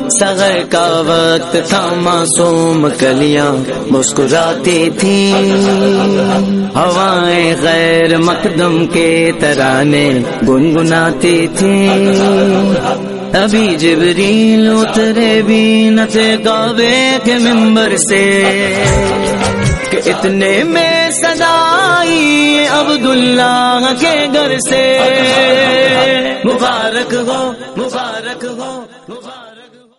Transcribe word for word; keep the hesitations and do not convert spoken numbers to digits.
सगर का वक्त था, मासूम कलियां मुस्कुराती थी, हवाएं गैर मकदम के तराने गुनगुनाती थी। अभी जिब्रील उतरे भी न थे काबे के मिंबर से कि इतने में सदा आई अब्दुल्लाह के घर से। मुबारक हो, मुबारक हो।